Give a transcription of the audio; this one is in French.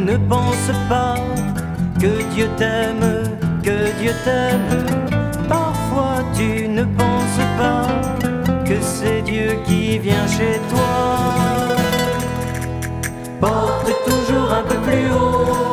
ne pense pas que Dieu t'aime, que Dieu t'aime. Parfois tu ne penses pas que c'est Dieu qui vient chez toi. Porte toujours un peu plus haut